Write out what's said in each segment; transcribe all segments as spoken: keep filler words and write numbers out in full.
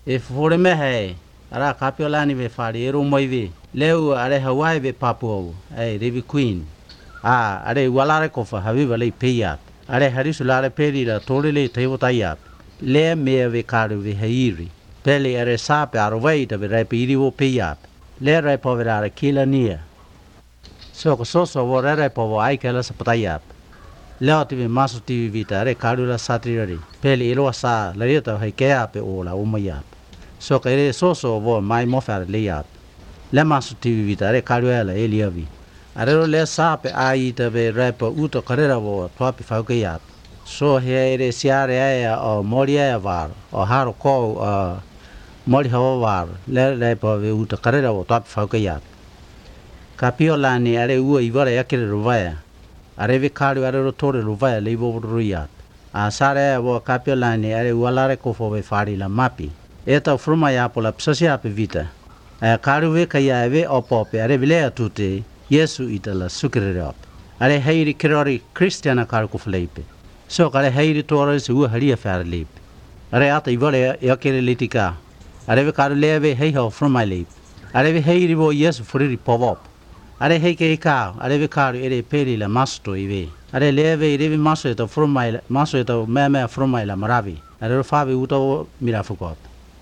E fore me he. Ara kapiolani ve fari eru mai ve. Leu are Hawaii ve papu. Ai Revi Queen. Ah, are walare kofa haviva le peyat. Are harisulare peri la torele tevotayat. Le me ve karu ve hairi. Pele are sape aroveita ve repiri vo peyat. Le repoverare kila nia. So ko soso vo repo ai kala sapatayat. Leo tivi masu tivi vita are karu la satirari. Pele ilo sa la yeta hai kea pe ola umayat. So ka ere soso vo mai mofar leyat. Le masu tivi vita are karu la eliavi. Arero le sape ai te be repo uto karera vo topi faukeyat. So he ere siare aya o mori aya var o haro ko uh, mori hawa var le repo ve uto karera vo topi faukeyat. Kapio lani are ua ivara yakire ruvaya. Are ve karu are rotore ruvaya le ivo ruyat. A sare aya vo kapio lani are ualare kofo ve fari la mapi. Eta fruma ya pola psosi ape vita. A karu ve kaya ve opope are vilea tute. Yesu itala sukirerap. Are heiri kirori Christiana karku fleipe. So kare heiri torres ua haria fare leip. Are ata ivole yakere litika. Are ve karu leve hei ho from my leip. Are ve heiri vo Yesu furiri povop. Are heike ka. Are ve karu ere peri la masto ive. Are leve ire maso eto from my maso eto meme from my la maravi. Are favi uto mirafukot.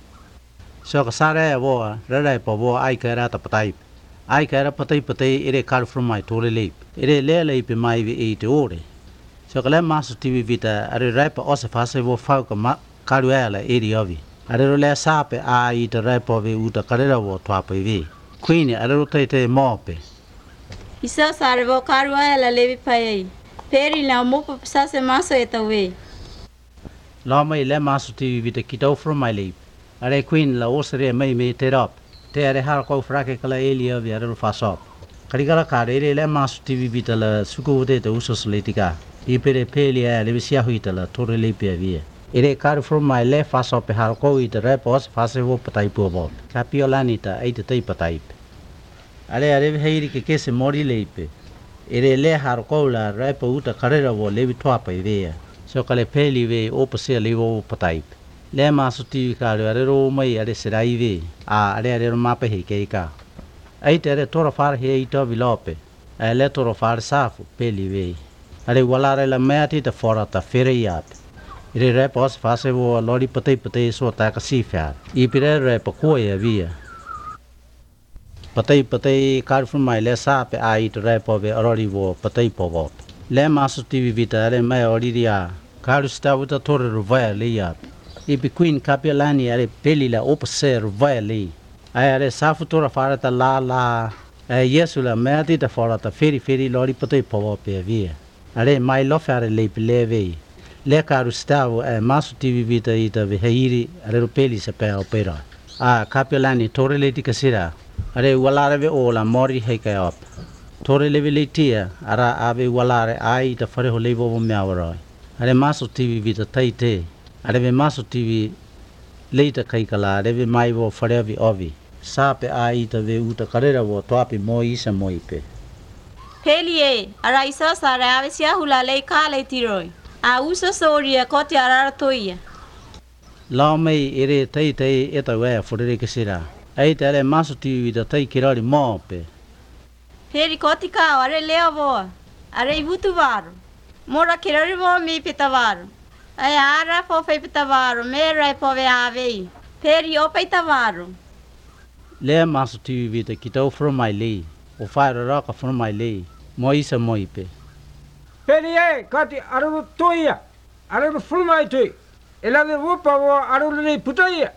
So kasare vo rere povo ai kera tapatai. Ai kera patai patai ere kar from my tole leip. Ere le leip mai vi eite ore. So kale maso tivi vita are rapa ose fase vo fauka ma karuela eri ovi. Are le sape a ite rapa vi uta karera vo tuapa vi. Queen are rote te mope. Isa sare vo karuela levi pai. Peri la mopo sase maso eta we. La mai le maso tivi vita kitau from my leip. Are queen la osere mai me te rap. Te are har ko frake kala elia vi are fasop. Karikala kare le masu tivi vitala suku de te usos letika. Ipere pelia le visia huitala tore le pe via. Ere kar from my le fasop har ko it repos fasevo patai povo. Kapiolanita ait te patai. Ale are heiri ke kese mori leipe. Ere le har ko la repo uta karera vo levi toapa via. So kale peli ve opose levo patai. Le masu tivi kare are ro mai are serai ve. A are are mape he keika. Aite are tora far he ito vilope. A le toro far safu peli ve. Are walare la meati te fora ta feriat. Ire repos fase vo lori patei patei so ta kasi fiar. Ipire repo koe via. Patei patei kar from my le sape a ito repo ve orori vo patei povo. Le masu tivi vita are mai oriria. Karu sta uta tore ruvaya liat. Ipi queen kapiolani are peli la opose ruvaya li. Ai are safu tora fara ta la la. Ai Yesu la meati ta fora ta feri feri lori patei povo pe via. Are mai lo fare le leve. Le karu stavo e masu tivi vita ita ve heiri are ro peli se pe opera. A kapiolani tore le ti kasira. Are walare ve ola mori heke op. Tore le ve le tia ara ave walare ai ta fare ho levo vo meawara. Are masu tivi vita taite. Are ve masu tivi leita kai kala are ve mai vo fare vi ovi. Sape ai ta ve uta karera vo toapi moi isa moipe. Pelie, ara isa sare ave sia hula le kale tiroi. A usa soria koti ara toia. La mai ere tai tai eta we fore kesira. Ai tele masu tivi da tai kirari mope. Peri koti ka are leo vo. Are ivutu varu. Mora kirari vo mi pitavaru. Ai ara fo fe pitavaru me rai po ve ave. Peri opa itavaru. Le masu tivi da kitau from my lei. O fire rock from my lei. Moisa moipe. Peri e kati aru toia. Aru from my toi. Ela de vupa vo aru le putoia.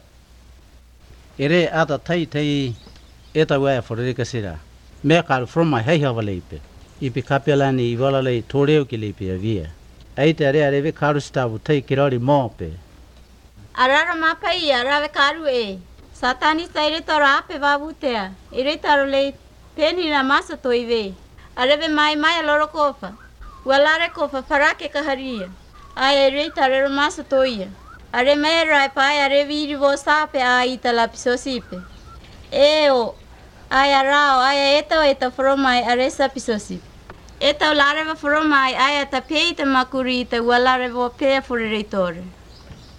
Ere ata tai tai eta we fore kasira. Me kar from my hei hava leipe. Ipi kapiolani iwala lei toreo ki leipe avia. Aite are are ve karu stavu tai kirari mope. Arara mapai arave karu e. Satani saire tora ape vavutea. Ire taro le peni na masa toive. Areve mai mai loro kofa. Walare kofa farake kaharia. Ai ire taro masa toia. Are mai rai pai are viri vo sape a ita la pisosipe. Eo ai arao ai eto eto fromai are sa pisosipe. Eto lare va fromai ai ata peita makuri te walare vo pe fureitore.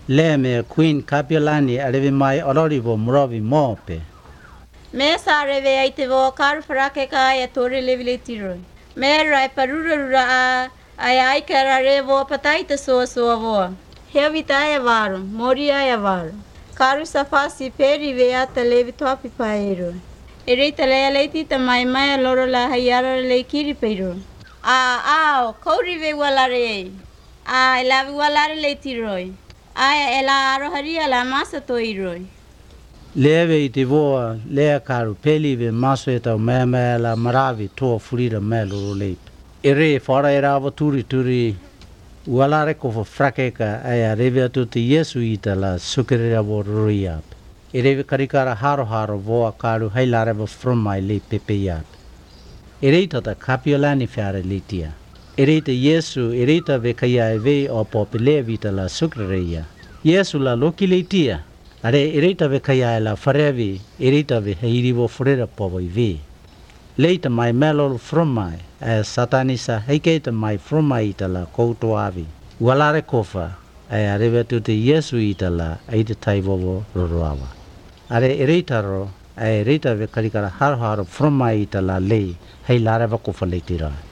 le me Queen Kapiolani areve mai ororivo mrovi mope. Me sa reve ai te vo karu frake ka e tore levile tiro. Me rai parura rura a ai ai kara revo patai te so so vo. Hevita e varo, moria e varo. Karu safasi peri ve ata levi topi paero. Ere te lea leiti te mai mai loro la haiara le kiri peiro. A ao, kauri ve walare. A elavi walare le tiroi. A ela aroharia la masa toiroi. Leve i te voa, lea karu peli ve maso e tau mea mea la maravi toa furira mea loro leip. Ere whara e rawa turi turi ualare ko fa frakeka ai a rewe atu te Yesu i ta la sukerera wo ruri ap. E rewe karikara haro haro voa karu hailare wa fromai le pepe iap. E rei tata Kapiolani whiare le tia. E rei te Yesu e rei ta ve kaia e vei o popelea vita la sukerera. Yesu la loki le tia. Are e rei ta ve kaia e la wharevi e rei ta ve heiri wo frera povo i vei. Leita mai melol fromai, e satanisa heikeita mai fromai itala koutoa avi. Walare kofa, e arewe tu te Yesu itala e te taivovo roroawa. Are e reitaro, e reita ve karikara haro haro fromai itala lei, hei larewa kofa leitira.